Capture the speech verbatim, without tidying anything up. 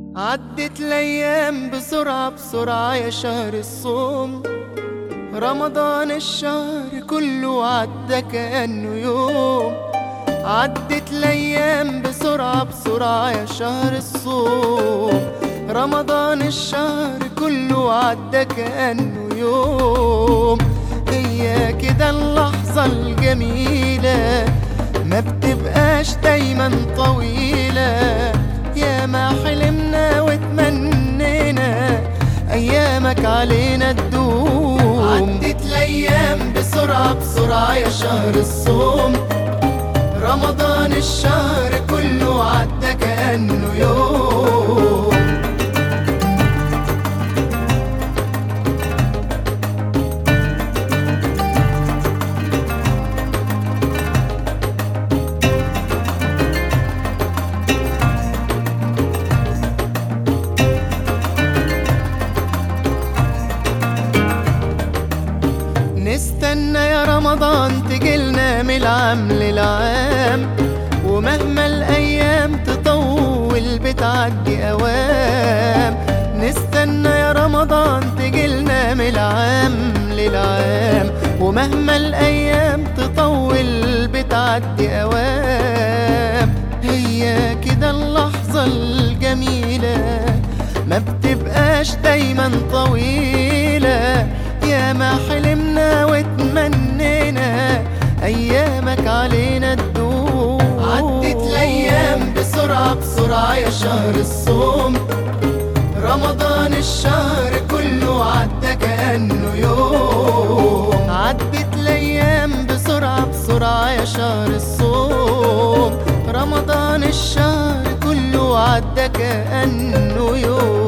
عدت الأيام بسرعة بسرعة يا شهر الصوم. رمضان الشهر كله عدى كأنه يوم. عدت الأيام بسرعة بسرعة يا شهر الصوم. رمضان الشهر كله عدى كأنه يوم. هي كده اللحظة الجميلة ما بتبقاش دايما طويلة. يا ما حلمنا وتمنينا أيامك علينا تدوم. عدت الأيام بسرعة بسرعة يا شهر الصوم. رمضان الشهر كله عدى كأنه يوم. نستنى يا رمضان تجيلنا من العام للعام، ومهما الأيام تطول بتعدي أوام. نستنى يا رمضان تجيلنا من العام للعام، ومهما الأيام تطول بتعدي أوام. هي كده اللحظة الجميلة ما بتبقاش دايما طويلة. يا ما حلمنا وتمنينا أيامك علينا تدوم. عدت الأيام بسرعة بسرعة يا شهر الصوم. رمضان الشهر كله عدى كأنه يوم. عدت الأيام بسرعة بسرعة يا شهر الصوم. رمضان الشهر كله عدى كأنه يوم.